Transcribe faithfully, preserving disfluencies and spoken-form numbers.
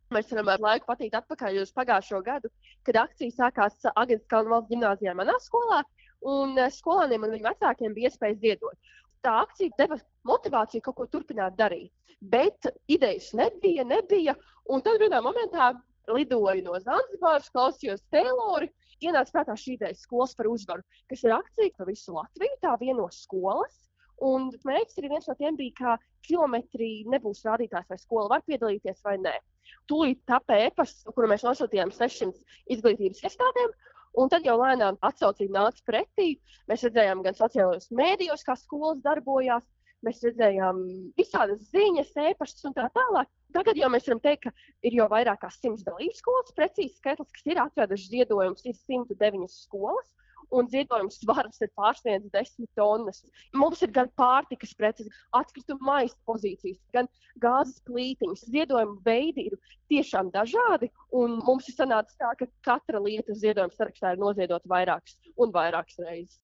Mēs varam ar laiku patīt atpakaļ uz pagājušo gadu, kad akcija sākās Agenskalna valsts ģimnāzijā manā skolā, un skolāniem un viņu vecākiem bija iespēja ziedot. Tā akcija deva motivāciju kaut ko turpināt darīt, bet idejas nebija, nebija, un tad vienā momentā lidoju no Zanzibāras, klausījos Teilori, ienāca prātā šī ideja skolas par uzvaru, kas ir akcija par visu Latviju, tā vieno skolas. Un mērķis arī viens no tiem bija, ka kilometri nebūs rādītājs, vai skola var piedalīties vai nē. Tūlīt tapē e-pasts, kuru mēs nosūtījām sešsimt izglītības iestādēm, un tad jau lēnām atsaucība nāca pretī. Mēs redzējām gan sociālajos mēdījos, kā skolas darbojās, mēs redzējām visādas ziņas, e-pastus un tā tālāk. Tagad jau mēs varam teikt, ka ir jau vairāk kā simts dalību skolas, precīzi skaitlis, kas ir atveduši ziedojumus, ir simt deviņas skolas, un ziedojums svars ir pārsniedz desmit tonnas. Mums ir gan pārtikas preces, atkrituma maisa pozīcijas, gan gāzes plītiņas. Ziedojumu veidi ir tiešām dažādi, un mums ir sanācis tā, ka katra lieta ziedojuma sarakstā ir noziedota vairākas un vairākas reizes.